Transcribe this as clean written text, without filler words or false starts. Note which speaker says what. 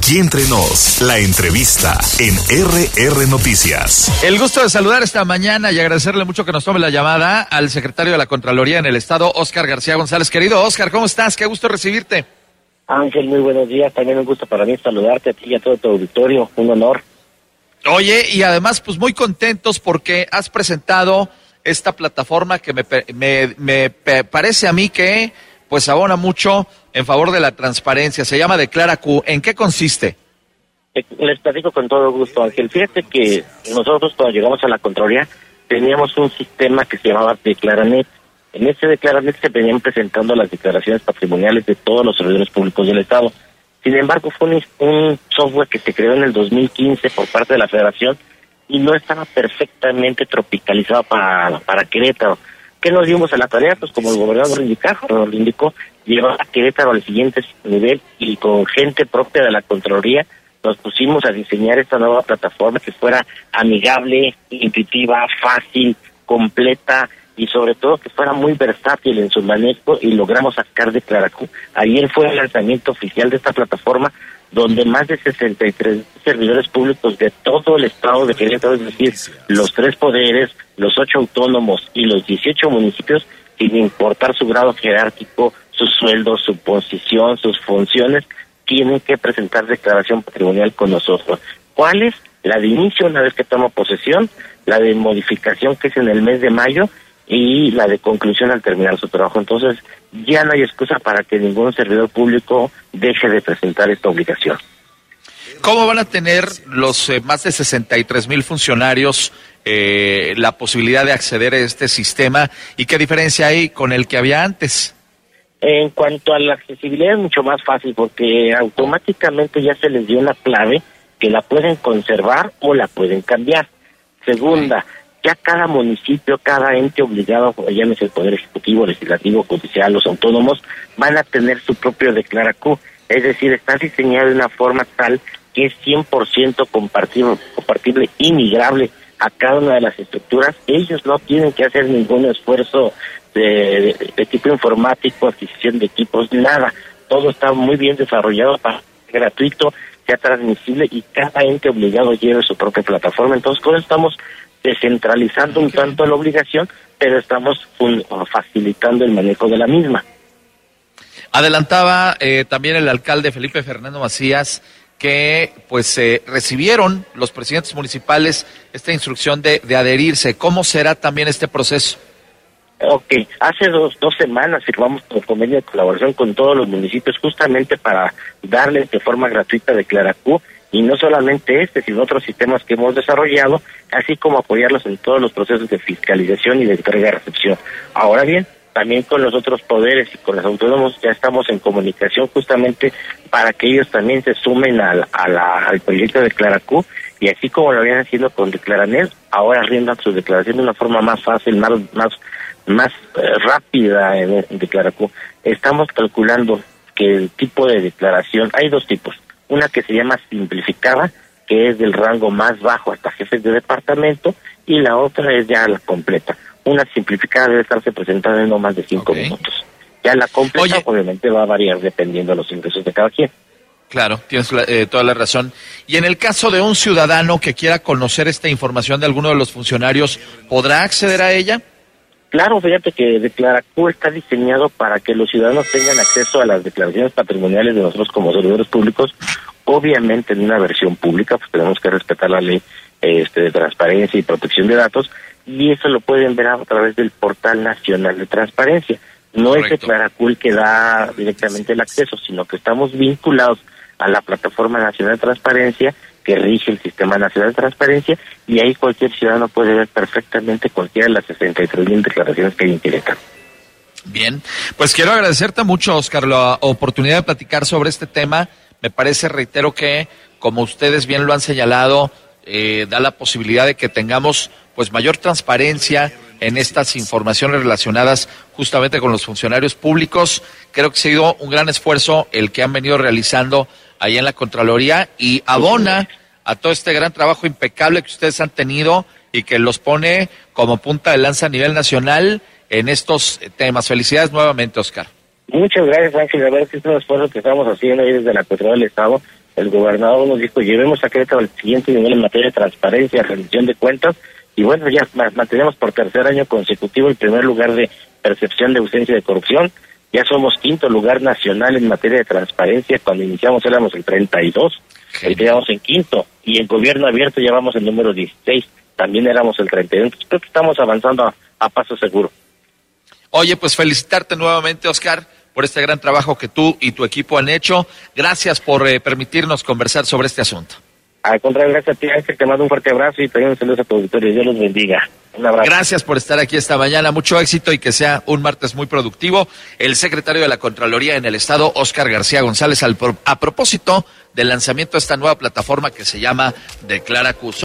Speaker 1: Aquí entre nos, la entrevista en RR Noticias.
Speaker 2: El gusto de saludar esta mañana y agradecerle mucho que nos tome la llamada al secretario de la Contraloría en el Estado, Óscar García González. Querido Óscar, ¿cómo estás? Qué gusto recibirte.
Speaker 3: Ángel, muy buenos días. También un gusto para mí saludarte a ti y a todo tu auditorio. Un honor.
Speaker 2: Oye, y además, pues muy contentos porque has presentado esta plataforma que me parece a mí que pues abona mucho en favor de la transparencia. Se llama Declara Q. ¿En qué consiste?
Speaker 3: Les platico con todo gusto, Ángel. Fíjate que nosotros cuando llegamos a la Contraloría teníamos un sistema que se llamaba Declaranet. En ese Declaranet se venían presentando las declaraciones patrimoniales de todos los servidores públicos del Estado. Sin embargo, fue un software que se creó en el 2015 por parte de la Federación y no estaba perfectamente tropicalizado para Querétaro. ¿Qué nos dimos a la tarea? Pues como el gobernador nos indicó, llevar a Querétaro al siguiente nivel y con gente propia de la Contraloría nos pusimos a diseñar esta nueva plataforma que fuera amigable, intuitiva, fácil, completa y sobre todo que fuera muy versátil en su manejo y logramos sacar Declara Q. Ayer fue el lanzamiento oficial de esta plataforma donde más de 63 servidores públicos de todo el estado de Querétaro, es decir, los 3 poderes, los 8 autónomos y los 18 municipios, sin importar su grado jerárquico, su sueldo, su posición, sus funciones, tienen que presentar declaración patrimonial con nosotros. ¿Cuál es? La de inicio una vez que toma posesión, la de modificación que es en el mes de mayo y la de conclusión al terminar su trabajo. Entonces, ya no hay excusa para que ningún servidor público deje de presentar esta obligación.
Speaker 2: ¿Cómo van a tener los más de 63,000 funcionarios la posibilidad de acceder a este sistema y qué diferencia hay con el que había antes?
Speaker 3: En cuanto a la accesibilidad es mucho más fácil porque automáticamente ya se les dio una clave que la pueden conservar o la pueden cambiar. Segunda, ya cada municipio, cada ente obligado, llámese el Poder Ejecutivo, Legislativo, Judicial, los autónomos, van a tener su propio Declara Q. Es decir, está diseñado de una forma tal que es 100% compartible y migrable a cada una de las estructuras. Ellos no tienen que hacer ningún esfuerzo de tipo informático, adquisición de equipos, nada. Todo está muy bien desarrollado para ser gratuito, sea transmisible y cada ente obligado lleve su propia plataforma. Entonces, con eso estamos descentralizando un tanto la obligación, pero estamos facilitando el manejo de la misma.
Speaker 2: Adelantaba también el alcalde Felipe Fernando Macías que pues recibieron los presidentes municipales esta instrucción de adherirse. ¿Cómo será también este proceso?
Speaker 3: Ok, hace dos semanas firmamos un convenio de colaboración con todos los municipios justamente para darles de forma gratuita Declara Q. Y no solamente sino otros sistemas que hemos desarrollado, así como apoyarlos en todos los procesos de fiscalización y de entrega y recepción. Ahora bien, también con los otros poderes y con los autónomos ya estamos en comunicación justamente para que ellos también se sumen al proyecto de Declara Q, y así como lo habían haciendo con Declaranet, ahora rindan su declaración de una forma más fácil, más rápida en Declara Q. Estamos calculando que el tipo de declaración, hay 2 tipos. Una que se llama simplificada, que es del rango más bajo hasta jefes de departamento, y la otra es ya la completa. Una simplificada debe estarse presentada en no más de 5 minutos. Ya la completa obviamente va a variar dependiendo de los ingresos de cada quien.
Speaker 2: Claro, tienes toda la razón. Y en el caso de un ciudadano que quiera conocer esta información de alguno de los funcionarios, ¿podrá acceder a ella?
Speaker 3: Claro, fíjate que Declara Q está diseñado para que los ciudadanos tengan acceso a las declaraciones patrimoniales de nosotros como servidores públicos, obviamente en una versión pública, pues tenemos que respetar la ley de transparencia y protección de datos, y eso lo pueden ver a través del Portal Nacional de Transparencia. No Correcto. Es Declara Q el que da directamente el acceso, sino que estamos vinculados a la Plataforma Nacional de Transparencia que rige el Sistema Nacional de Transparencia, y ahí cualquier ciudadano puede ver perfectamente cualquiera de las 63,000 declaraciones que hay en Querétaro.
Speaker 2: Bien, pues quiero agradecerte mucho, Óscar, la oportunidad de platicar sobre este tema. Me parece, reitero, que como ustedes bien lo han señalado, da la posibilidad de que tengamos pues mayor transparencia en estas informaciones relacionadas justamente con los funcionarios públicos. Creo que ha sido un gran esfuerzo el que han venido realizando ahí en la Contraloría y abona a todo este gran trabajo impecable que ustedes han tenido y que los pone como punta de lanza a nivel nacional en estos temas. Felicidades nuevamente, Óscar.
Speaker 3: Muchas gracias, Ángel. La verdad es que es un esfuerzo que estamos haciendo ahí desde la Contraloría del Estado. el gobernador nos dijo, llevemos a Querétaro al siguiente nivel en materia de transparencia, rendición de cuentas, y bueno, ya mantenemos por tercer año consecutivo el primer lugar de percepción de ausencia de corrupción. Ya somos quinto lugar nacional en materia de transparencia. Cuando iniciamos éramos el 32, quedamos en quinto, y en gobierno abierto ya vamos el número 16, también éramos el 31. Entonces creo que estamos avanzando a paso seguro.
Speaker 2: Oye, pues felicitarte nuevamente, Oscar, por este gran trabajo que tú y tu equipo han hecho. Gracias por permitirnos conversar sobre este asunto.
Speaker 3: Al contrario, gracias a ti, Ángel, te mando un fuerte abrazo y también un saludo a tu auditorio. Dios los bendiga. Un abrazo.
Speaker 2: Gracias por estar aquí esta mañana. Mucho éxito y que sea un martes muy productivo. El secretario de la Contraloría en el Estado, Óscar García González, a propósito del lanzamiento de esta nueva plataforma que se llama Declara Q.